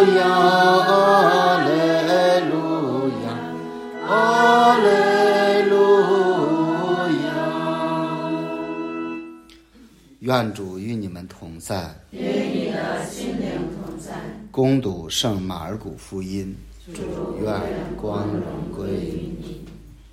亚，阿肋路亚，阿肋路亚。愿主与你们同在， 与你的心灵同在。 恭读圣马尔谷福音。主，愿光荣归于你。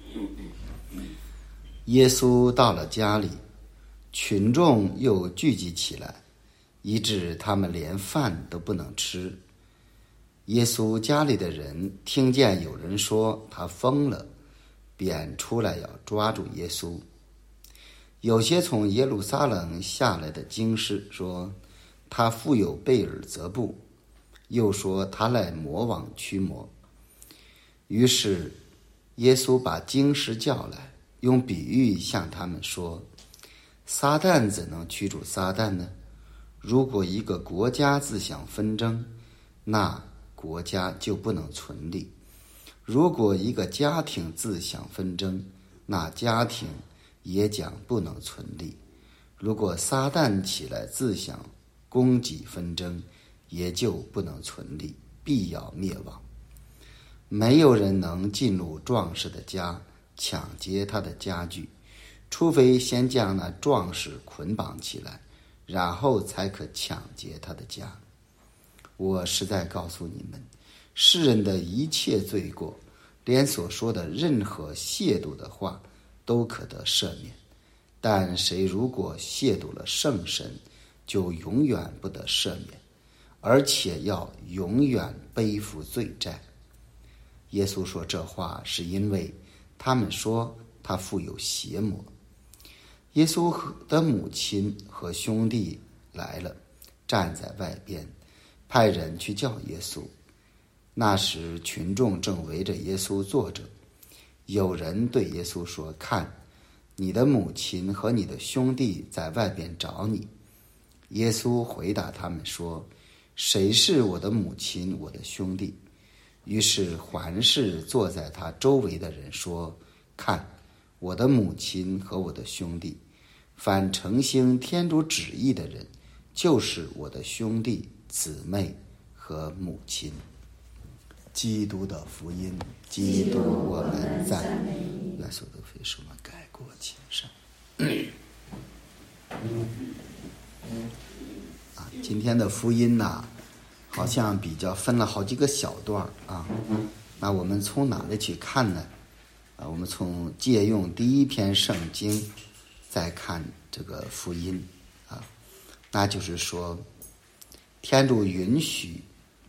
耶稣到了家里，群众又聚集起来，以致他们连饭都不能吃。耶稣家里的人听见有人说他疯了，便出来要抓住耶稣。有些从耶路撒冷下来的经师说他附有贝尔泽布，又说他来魔王驱魔。于是耶稣把经师叫来，用比喻向他们说，撒旦怎能驱逐撒旦呢？如果一个国家自相纷争，那国家就不能存立；如果一个家庭自相纷争，那家庭也将不能存立。如果撒旦起来自相攻击纷争，也就不能存立，必要灭亡。没有人能进入壮士的家抢劫他的家具，除非先将那壮士捆绑起来，然后才可抢劫他的家。我实在告诉你们，世人的一切罪过，连所说的任何亵渎的话，都可得赦免。但谁如果亵渎了圣神，就永远不得赦免，而且要永远背负罪债。耶稣说这话是因为他们说他附有邪魔。耶稣的母亲和兄弟来了，站在外边，派人去叫耶稣。那时群众正围着耶稣坐着，有人对耶稣说，看，你的母亲和你的兄弟在外边找你。耶稣回答他们说，谁是我的母亲，我的兄弟？于是环视坐在他周围的人说，看，我的母亲和我的兄弟，凡承行天主旨意的人，就是我的兄弟姊妹和母亲。基督的福音。基督我们赞美你。愿所得非是我们改过迁善。今天的福音呢，好像比较分了好几个小段啊。那我们从哪里去看呢？我们从借用第一篇圣经再看这个福音啊，那就是说，天主允许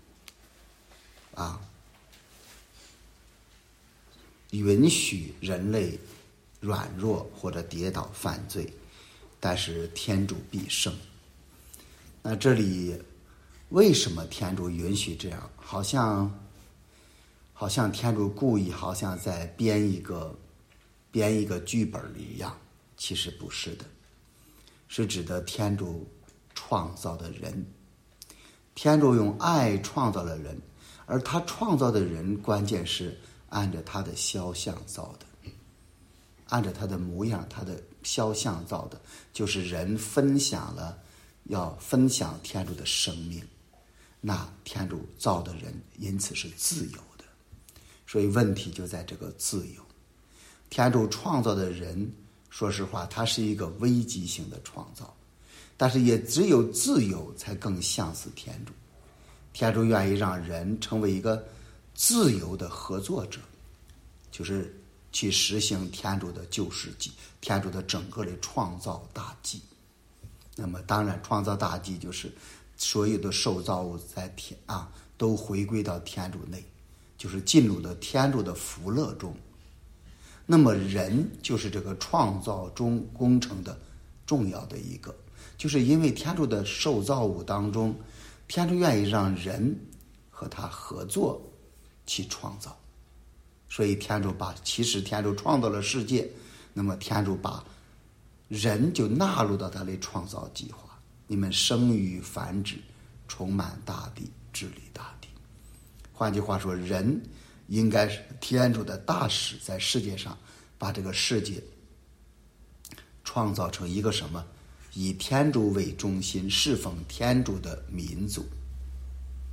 人类软弱或者跌倒犯罪，但是天主必胜。那这里为什么天主允许这样？好像天主故意好像在编一个剧本一样，其实不是的，是指的天主创造的人。天主用爱创造了人，而他创造的人关键是按着他的肖像造的，按着他的模样，他的肖像造的，就是人要分享天主的生命。那天主造的人因此是自由的，所以问题就在这个自由。天主创造的人，说实话，他是一个危机性的创造，但是也只有自由才更像似天主。天主愿意让人成为一个自由的合作者，就是去实行天主的救世纪，天主的整个的创造大计。那么当然创造大计就是所有的受造物在都回归到天主内，就是进入到天主的福乐中。那么人就是这个创造中工程的重要的一个，就是因为天主的受造物当中，天主愿意让人和他合作去创造，所以其实天主创造了世界，那么天主把人就纳入到他的创造计划。你们生育繁殖，充满大地，治理大地。换句话说，人应该是天主的大使，在世界上把这个世界创造成一个什么？以天主为中心，侍奉天主的民族。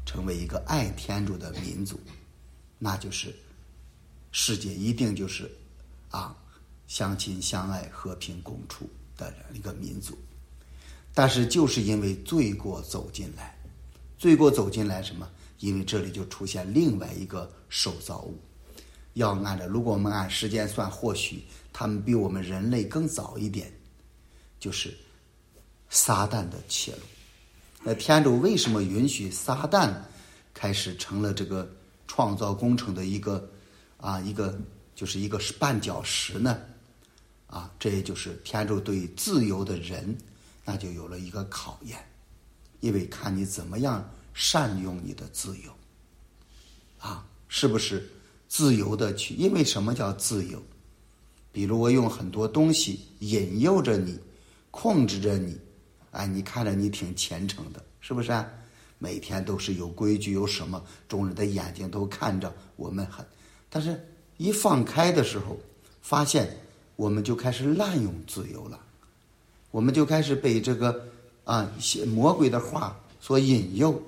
成为一个爱天主的民族，那就是世界一定就是相亲相爱和平共处的一个民族。但是就是因为罪过走进来什么？因为这里就出现另外一个受造物。如果我们按时间算，或许他们比我们人类更早一点，就是撒旦的切入。那天主为什么允许撒旦开始成了这个创造工程的一个就是一个绊脚石呢？这也就是天主对自由的人，那就有了一个考验，因为看你怎么样善用你的自由，是不是自由的去？因为什么叫自由？比如我用很多东西引诱着你，控制着你，你看着你挺虔诚的，是不是每天都是有规矩，有什么众人的眼睛都看着我们但是一放开的时候，发现我们就开始滥用自由了，我们就开始被这个魔鬼的话所引诱，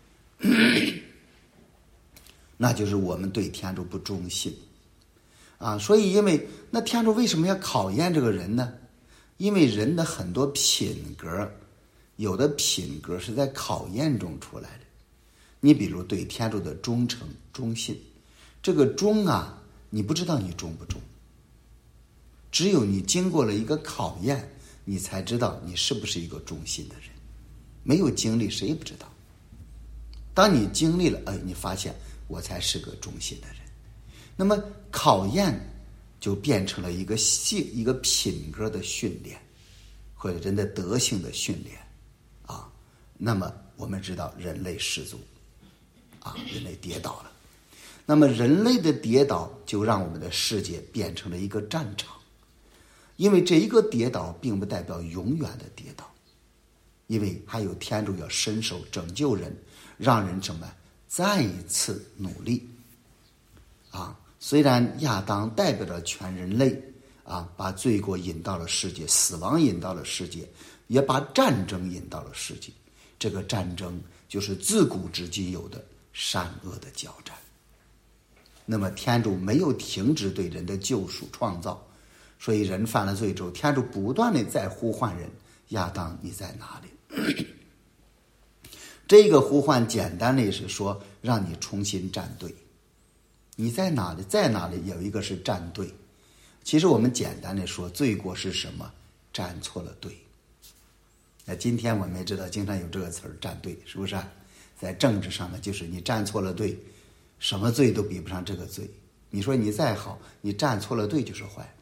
那就是我们对天主不忠心所以因为那天主为什么要考验这个人呢？因为人的很多品格，有的品格是在考验中出来的。你比如对天主的忠诚忠信，这个忠你不知道你忠不忠，只有你经过了一个考验，你才知道你是不是一个忠心的人。没有经历谁也不知道，当你经历了你发现我才是个忠心的人。那么考验就变成了一个品格的训练，或者人的德性的训练那么我们知道人类失足人类跌倒了，那么人类的跌倒就让我们的世界变成了一个战场。因为这一个跌倒并不代表永远的跌倒，因为还有天主要伸手拯救人，让人再一次努力虽然亚当代表着全人类把罪过引到了世界，死亡引到了世界，也把战争引到了世界。这个战争就是自古至今有的善恶的交战。那么天主没有停止对人的救赎创造，所以人犯了罪之后，天主不断的在呼唤人，亚当你在哪里？这个呼唤简单的是说让你重新站队，你在哪里？在哪里？有一个是站队。其实我们简单的说，罪过是什么？站错了队。那今天我们也知道经常有这个词儿站队，是不是在政治上呢，就是你站错了队，什么罪都比不上这个罪。你说你再好，你站错了队就是坏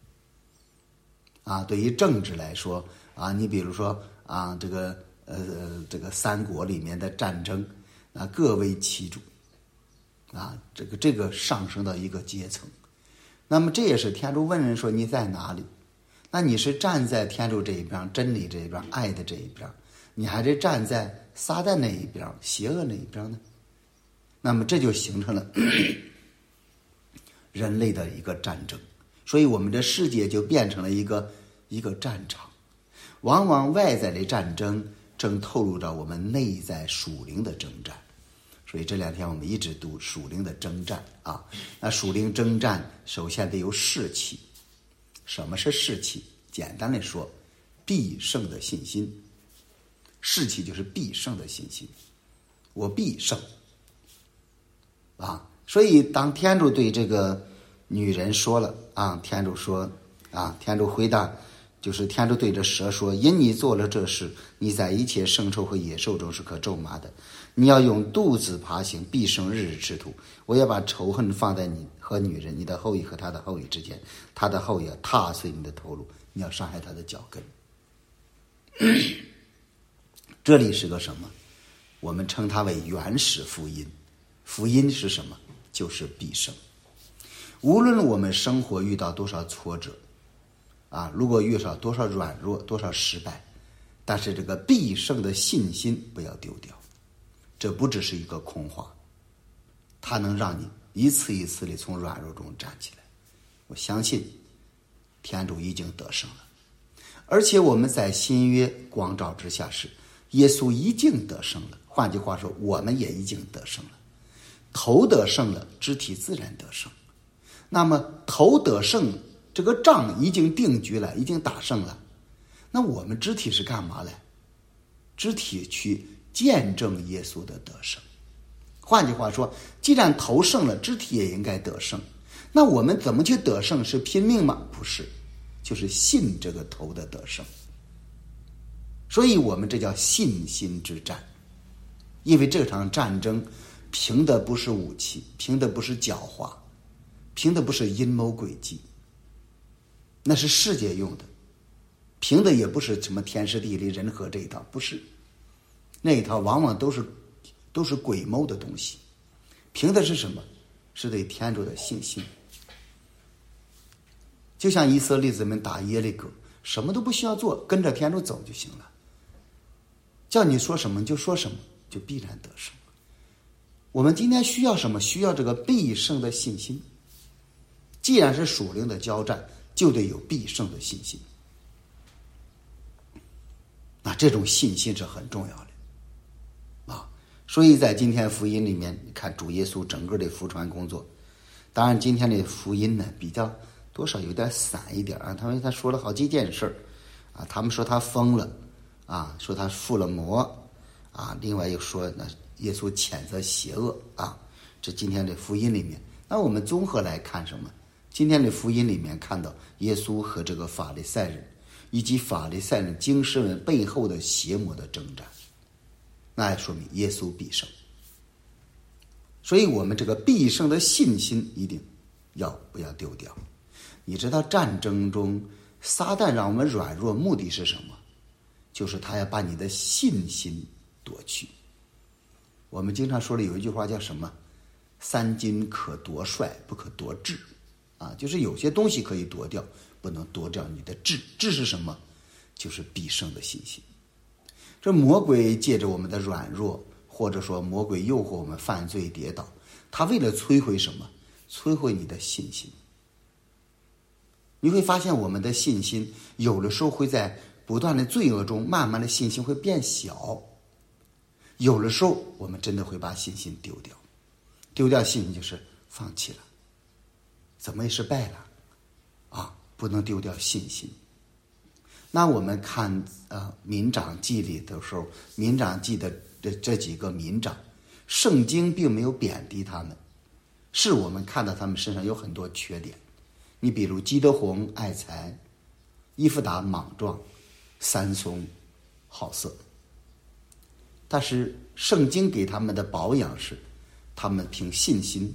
对于政治来说你比如说这个三国里面的战争各为其主这个上升到一个阶层。那么这也是天主问人说你在哪里？那你是站在天主这一边，真理这一边，爱的这一边，你还是站在撒旦那一边，邪恶那一边呢？那么这就形成了人类的一个战争。所以我们的世界就变成了一个战场。往往外在的战争正透露着我们内在属灵的征战。所以这两天我们一直读属灵的征战那属灵征战首先得有士气。什么是士气？简单的说，必胜的信心。士气就是必胜的信心，我必胜所以当天主对这个女人说了天主说天主回答，就是天主对着蛇说，因你做了这事，你在一切牲畜和野兽中是可咒骂的，你要用肚子爬行，必生日日之徒。我要把仇恨放在你和女人，你的后裔和他的后裔之间，他的后裔要踏碎你的头颅，你要伤害他的脚跟。这里是个什么？我们称它为原始福音。福音是什么？就是必胜。无论我们生活遇到多少挫折如果遇到多少软弱，多少失败，但是这个必胜的信心不要丢掉。这不只是一个空话，它能让你一次一次地从软弱中站起来。我相信天主已经得胜了，而且我们在新约光照之下是耶稣已经得胜了， 换句话说，我们也已经得胜了。头得胜了，肢体自然得胜。那么头得胜，这个仗已经定局了，已经打胜了。那我们肢体是干嘛嘞？肢体去见证耶稣的得胜。换句话说，既然头胜了，肢体也应该得胜。那我们怎么去得胜？是拼命吗？不是，就是信这个头的得胜。所以我们这叫信心之战。因为这场战争凭的不是武器，凭的不是狡猾，凭的不是阴谋诡计，那是世界用的，凭的也不是什么天时地利人和这一套，不是，那一套往往都是鬼谋的东西。凭的是什么？是对天主的信心。就像以色列子们打耶利哥，什么都不需要做，跟着天主走就行了，叫你说什么就说什么，就必然得胜。我们今天需要什么？需要这个必胜的信心。既然是属灵的交战，就得有必胜的信心。那这种信心是很重要的啊。所以在今天福音里面，你看主耶稣整个的福传工作，当然今天的福音呢比较多少有点散一点啊。他说了好几件事啊，他们说他疯了啊，说他附了魔啊，另外又说呢耶稣谴责邪恶啊。这今天的福音里面，那我们综合来看什么？今天的福音里面看到耶稣和这个法利赛人以及法利赛人经师们背后的邪魔的征战，那说明耶稣必胜。所以我们这个必胜的信心一定不要丢掉。你知道战争中撒旦让我们软弱，目的是什么？就是他要把你的信心夺去。我们经常说的有一句话叫什么？三军可夺帅，不可夺志啊，就是有些东西可以夺掉，不能夺掉你的志。志是什么？就是必胜的信心。这魔鬼借着我们的软弱，或者说魔鬼诱惑我们犯罪跌倒，他为了摧毁什么？摧毁你的信心。你会发现我们的信心有的时候会在不断的罪恶中，慢慢的信心会变小。有的时候我们真的会把信心丢掉，丢掉信心就是放弃了，怎么也失败了啊！不能丢掉信心。那我们看民长记里的时候，民长记的这几个民长，圣经并没有贬低他们，是我们看到他们身上有很多缺点。你比如基德宏爱财，伊夫达莽撞，三松好色。但是圣经给他们的保养是，他们凭信心。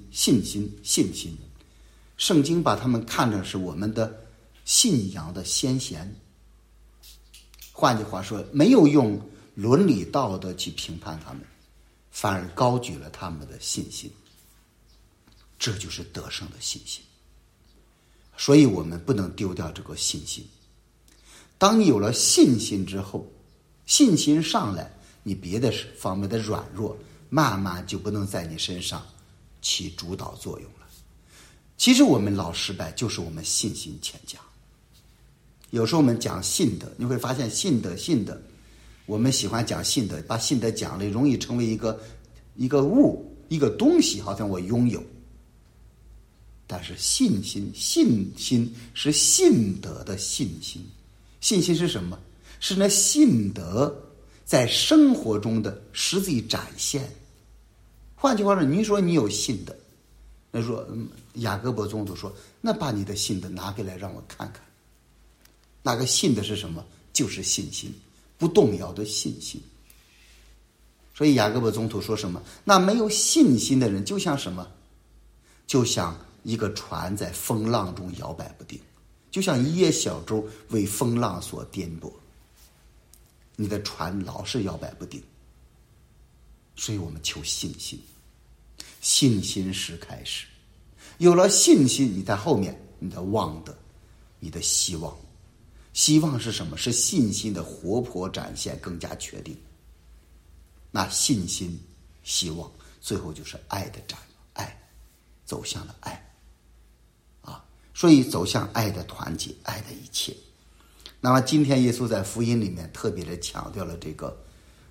圣经把他们看成是我们的信仰的先贤。换句话说，没有用伦理道德去评判他们，反而高举了他们的信心。这就是得胜的信心。所以我们不能丢掉这个信心。当你有了信心之后，信心上来，你别的方面的软弱慢慢就不能在你身上起主导作用了。其实我们老失败就是我们信心欠佳。有时候我们讲信德，你会发现信德，我们喜欢讲信德，把信德讲了容易成为一个物，一个东西，好像我拥有。但是信心是信德的信心。信心是什么？是那信德在生活中的实际展现。换句话说，你说你有信德，那说雅各伯宗徒说，那把你的信德拿给来让我看看。那个信的是什么？就是信心，不动摇的信心。所以雅各伯宗徒说什么？那没有信心的人就像什么？就像一个船在风浪中摇摆不定，就像一叶小舟为风浪所颠簸，你的船老是摇摆不定。所以我们求信心，信心是开始。有了信心，你在后面你的望德，你的希望。希望是什么？是信心的活泼展现，更加确定。那信心、希望，最后就是爱的展，爱走向了爱啊！所以走向爱的团结，爱的一切。那么今天耶稣在福音里面特别的强调了这个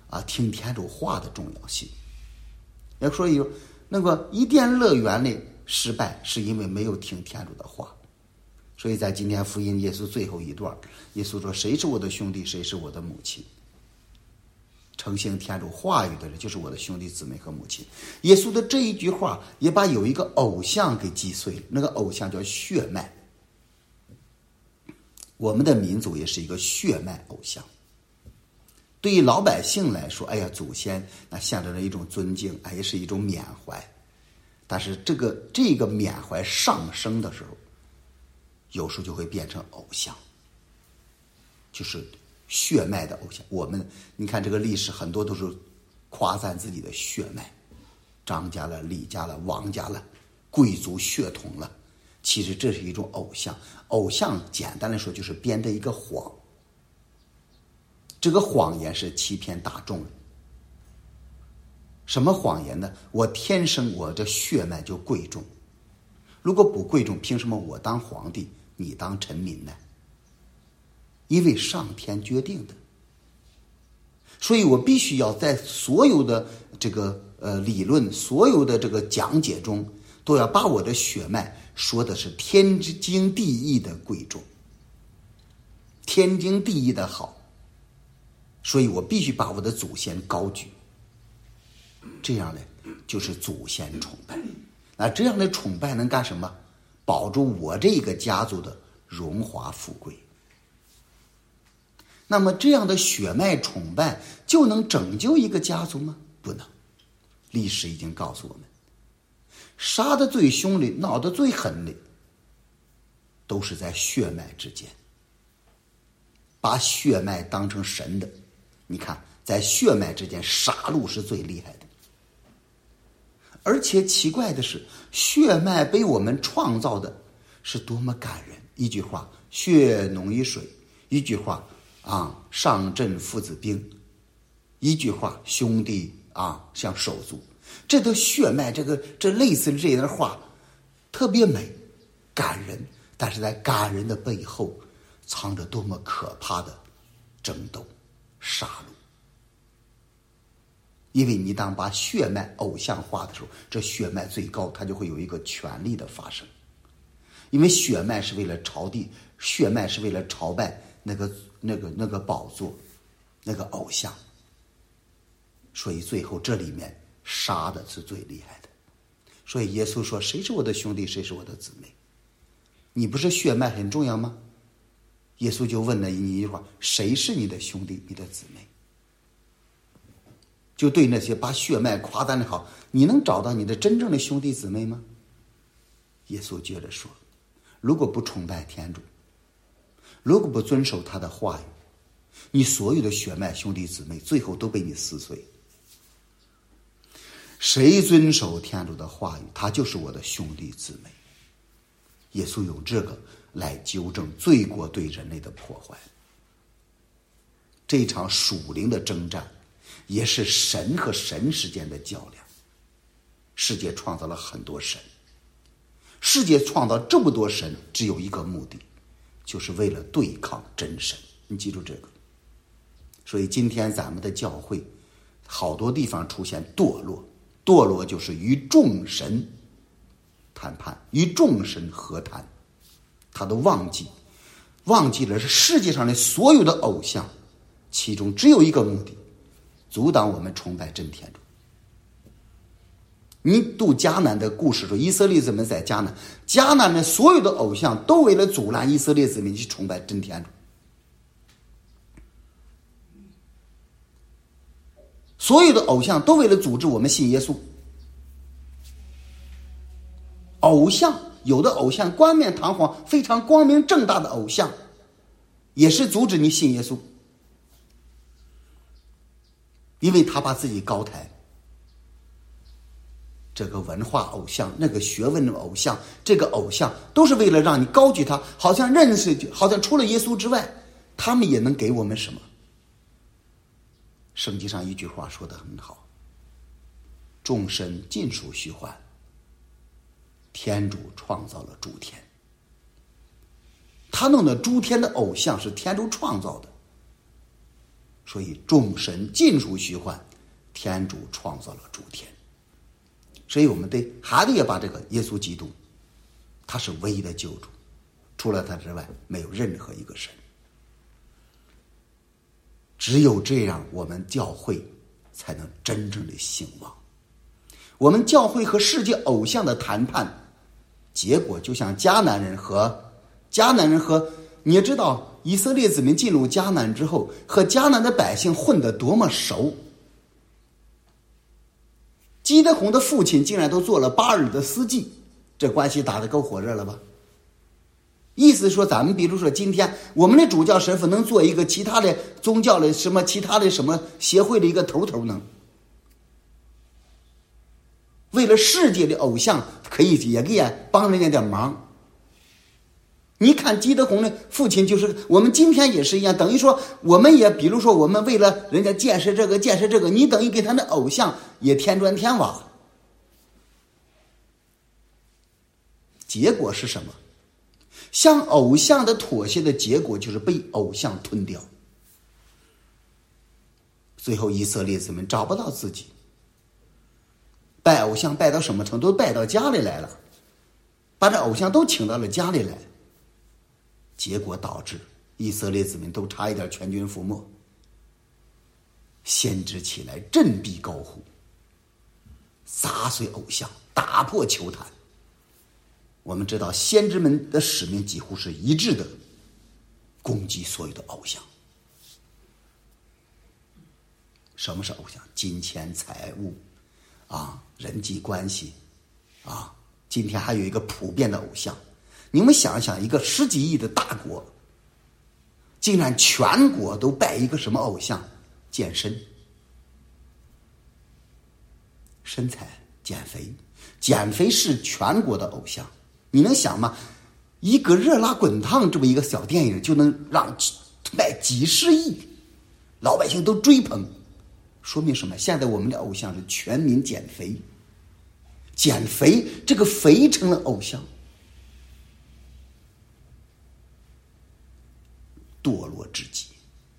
听天主话的重要性。要说有那个伊甸乐园的失败，是因为没有听天主的话。所以在今天福音耶稣最后一段，耶稣说：“谁是我的兄弟，谁是我的母亲。”承行天主话语的人就是我的兄弟姊妹和母亲。耶稣的这一句话也把有一个偶像给击碎了，那个偶像叫血脉。我们的民族也是一个血脉偶像。对于老百姓来说，哎呀，祖先那象征着一种尊敬，也是一种缅怀。但是这个缅怀上升的时候，有时候就会变成偶像，就是血脉的偶像。你看这个历史很多都是夸赞自己的血脉，张家了、李家了、王家了，贵族血统了。其实这是一种偶像。偶像简单来说就是编的一个谎，这个谎言是欺骗大众的。什么谎言呢？我天生我这血脉就贵重，如果不贵重，凭什么我当皇帝，你当臣民呢？因为上天决定的。所以我必须要在所有的这个理论，所有的这个讲解中，都要把我的血脉说的是天经地义的贵重，天经地义的好。所以我必须把我的祖先高举，这样呢就是祖先崇拜。那这样的崇拜能干什么？保住我这个家族的荣华富贵。那么这样的血脉崇拜就能拯救一个家族吗？不能。历史已经告诉我们，杀得最凶的、闹得最狠的，都是在血脉之间。把血脉当成神的，你看，在血脉之间杀戮是最厉害的。而且奇怪的是，血脉被我们创造的是多么感人。一句话，血浓于水；一句话上阵父子兵；一句话，兄弟像手足。这都血脉，这类似这样的话特别美感人，但是在感人的背后藏着多么可怕的争斗杀戮。因为你当把血脉偶像化的时候，这血脉最高，它就会有一个权力的发生。因为血脉是为了朝帝，血脉是为了朝拜那个宝座，那个偶像。所以最后这里面杀的是最厉害的。所以耶稣说：“谁是我的兄弟，谁是我的姊妹？”你不是血脉很重要吗？耶稣就问了你一句话：谁是你的兄弟，你的姊妹？就对那些把血脉夸赞的好，你能找到你的真正的兄弟姊妹吗？耶稣接着说：如果不崇拜天主，如果不遵守他的话语，你所有的血脉兄弟姊妹最后都被你撕碎。谁遵守天主的话语，他就是我的兄弟姊妹。耶稣用这个来纠正罪国对人类的破坏。这场属灵的征战也是神和神之间的较量。世界创造了很多神，世界创造这么多神只有一个目的，就是为了对抗真神。你记住这个。所以今天咱们的教会好多地方出现堕落，堕落就是与众神谈判，与众神和谈。他都忘记了是世界上的所有的偶像，其中只有一个目的，阻挡我们崇拜真天主。你读迦南的故事说，以色列子民在迦南的所有的偶像都为了阻拦以色列子民去崇拜真天主。所有的偶像都为了阻止我们信耶稣。偶像，有的偶像冠冕堂皇，非常光明正大的偶像，也是阻止你信耶稣，因为他把自己高抬。这个文化偶像，那个学问的偶像，这个偶像都是为了让你高举他，好像认识，好像除了耶稣之外，他们也能给我们什么。圣经上一句话说得很好：众神尽属虚幻，天主创造了诸天。他弄的诸天的偶像是天主创造的。 所以众神尽属虚幻，天主创造了诸天。所以我们还得把这个耶稣基督，他是唯一的救主，除了他之外没有任何一个神。只有这样，我们教会才能真正的兴旺。我们教会和世界偶像的谈判，结果就像迦南人和你也知道，以色列子民进入迦南之后，和迦南的百姓混得多么熟。基德宏的父亲竟然都做了巴尔的司祭，这关系打得够火热了吧？意思说，咱们比如说今天我们的主教神父能做一个其他的宗教的其他的什么协会的一个头能，为了世界的偶像可以也给帮人家点忙。你看基德宏的父亲，就是我们今天也是一样，等于说我们也比如说我们为了人家建设这个，你等于给他的偶像也添砖添瓦。结果是什么？向偶像的妥协的结果就是被偶像吞掉。最后以色列子民找不到自己，拜偶像拜到什么程度？拜到家里来了，把这偶像都请到了家里来，结果导致以色列子民都差一点全军覆没。先知起来振臂高呼，砸碎偶像，打破球坛。我们知道先知们的使命几乎是一致的，攻击所有的偶像。什么是偶像？金钱财物人际关系今天还有一个普遍的偶像。你们想想，一个10几亿的大国，竟然全国都拜一个什么偶像？健身、身材、减肥是全国的偶像。你能想吗？一个热辣滚烫这么一个小电影就能让卖几十亿，老百姓都追捧，说明什么？现在我们的偶像是全民减肥，这个肥成了偶像。堕落至极，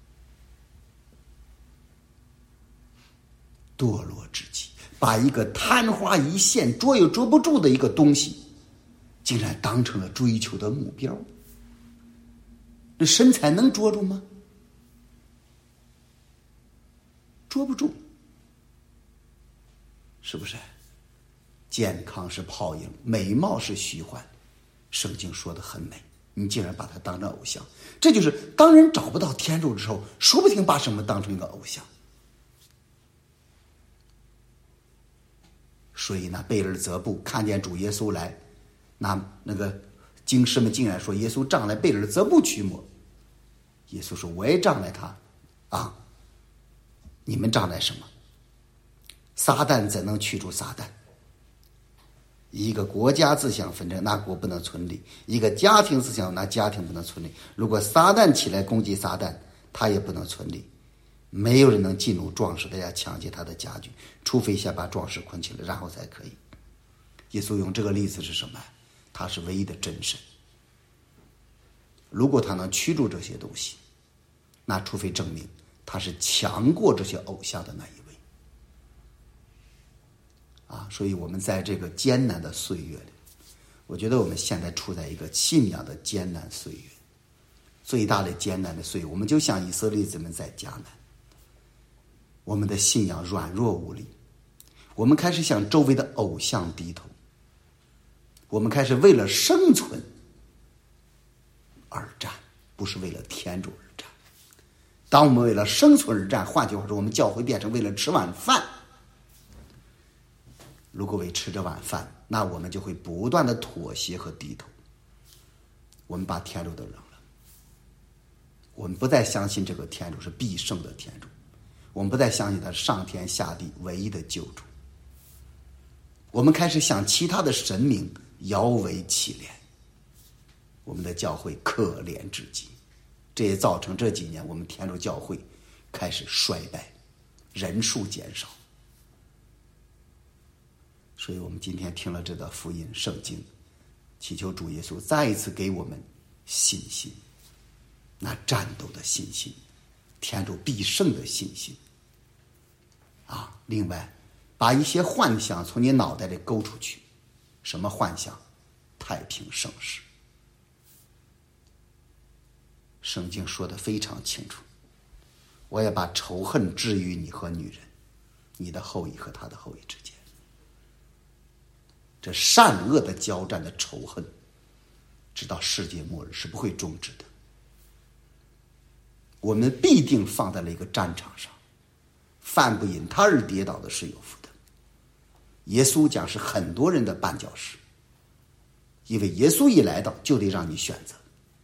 把一个昙花一现捉也捉不住的一个东西，竟然当成了追求的目标。这身材能捉住吗？捉不住，是不是？健康是泡影，美貌是虚幻，圣经说得很美，你竟然把它当成偶像。这就是当人找不到天主之后，说不定把什么当成一个偶像。所以呢，贝尔泽布看见主耶稣来，那个经师们竟然说耶稣仗来贝尔泽布驱魔。耶稣说我也仗来他你们仗来什么？撒旦怎能驱逐撒旦？一个国家自相纷争，那国不能存立；一个家庭自相，那家庭不能存立。如果撒旦起来攻击撒旦，他也不能存立。没有人能进入壮士的家抢劫他的家具，除非先把壮士捆起来，然后才可以。耶稣用这个例子是什么？他是唯一的真神。如果他能驱逐这些东西，那除非证明他是强过这些偶像的那一位。所以我们在这个艰难的岁月里，我觉得我们现在处在一个信仰的艰难岁月，最大的艰难的岁月，我们就像以色列子们在迦南，我们的信仰软弱无力，我们开始向周围的偶像低头，我们开始为了生存而战，不是为了天主而战。当我们为了生存而战，换句话说，我们教会变成为了吃晚饭。如果为吃这碗饭，那我们就会不断的妥协和低头，我们把天主都扔了，我们不再相信这个天主是必胜的天主，我们不再相信他是上天下地唯一的救主，我们开始向其他的神明摇尾乞怜，我们的教会可怜至极。这也造成这几年我们天主教会开始衰败，人数减少。所以我们今天听了这段福音圣经，祈求主耶稣再一次给我们信心，那战斗的信心， 天主必胜的信心啊。另外，把一些幻想从你脑袋里勾出去。什么幻想？太平盛世。圣经说得非常清楚，我要把仇恨置于你和女人，你的后裔和他的后裔之间。这善恶的交战的仇恨，直到世界末日是不会终止的。我们必定放在了一个战场上，饭不饮他日跌倒的是有福的。耶稣将是很多人的绊脚石，因为耶稣一来到就得让你选择，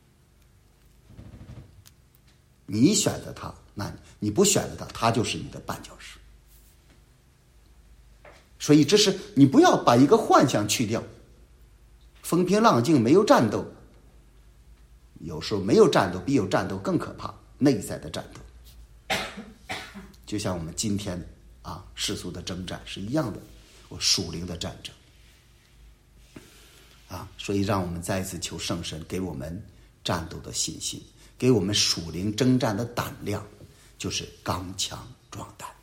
你选择他，那你不选择他，他就是你的绊脚石。所以这是你不要把一个幻想去掉，风平浪静，没有战斗。有时候没有战斗比有战斗更可怕，内在的战斗。就像我们今天世俗的征战是一样的，属灵的战争所以让我们再一次求圣神给我们战斗的信心，给我们属灵征战的胆量，就是刚强壮胆。